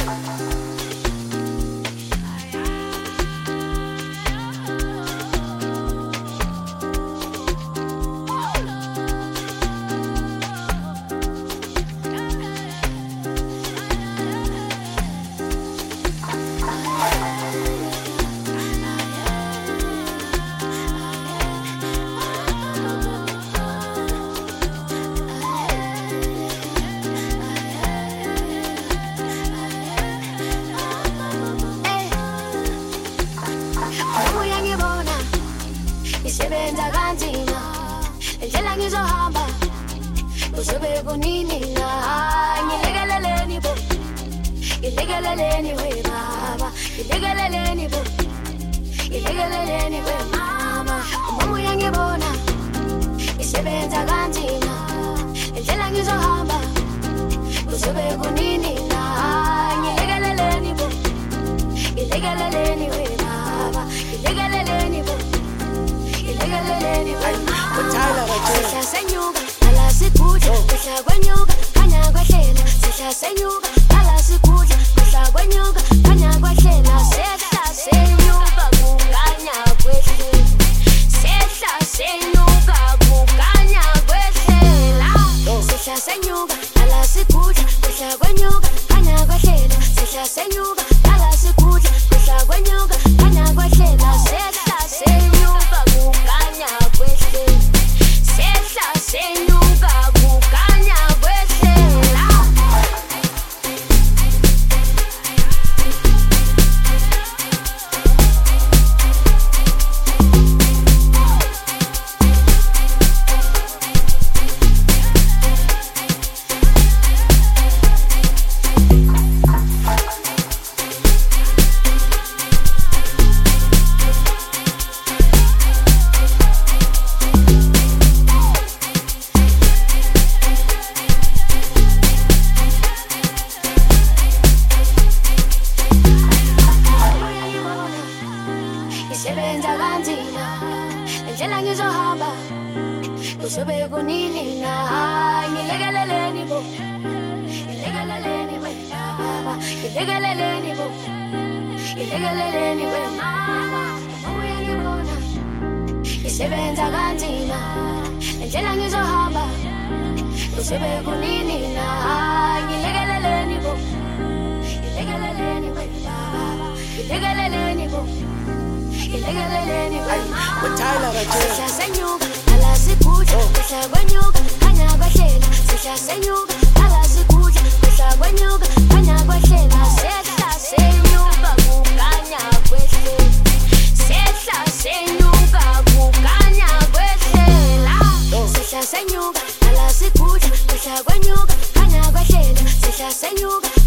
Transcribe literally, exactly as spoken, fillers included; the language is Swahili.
Isebenza kanzima indlela ngizohamba uzobe kunini na ngilekeleleni bo ngilekeleleni we baba ngilekeleleni bo ngilekeleleni we mama mama uyangibona isebenza kanzima indlela ngizohamba uzobe kunini na ngilekeleleni bo ngilekeleleni we baba ngilekeleleni bo Sihla senyuka, ala sikudla, kuhla kwenyuka, khanya kwehlela. Sihla senyuka, ala sikudla, kuhla kwenyuka, khanya kwehlela. Sihla senyuka, kukhanya kwehlela. Sihla senyuka, kukhanya kwehlela. Sihla senyuka, ala sikudla, kuhla kwenyuka, khanya kwehlela. Sihla senyuka, ala sikudla, kuhla kwenyuka, khanya kwehlela. Sihla senyuka, kukhanya kwehlela. Sihla senyuka, kukhanya kwehlela. Isebenza kanzima indlela ngizohamba uzobe kunini na ngilekeleleni bo ngilekeleleni we baba ngilekeleleni bo ngilekeleleni we mama uyangibona isebenza kanzima indlela ngizohamba uzobe kunini na ngilekeleleni bo ngilekeleleni we baba ngilekeleleni bo ngilekeleleni we Sihla senyuka, ala sikudla, kuhla kwenyuka, khanya kwehlela. Sihla senyuka, ala sikudla, kuhla kwenyuka, khanya kwehlela. Sihla senyuka, kukhanya kwehlela. Sihla senyuka, kukhanya kwehlela. Sihla senyuka, ala sikudla, kuhla kwenyuka, khanya kwehlela. Sihla senyuka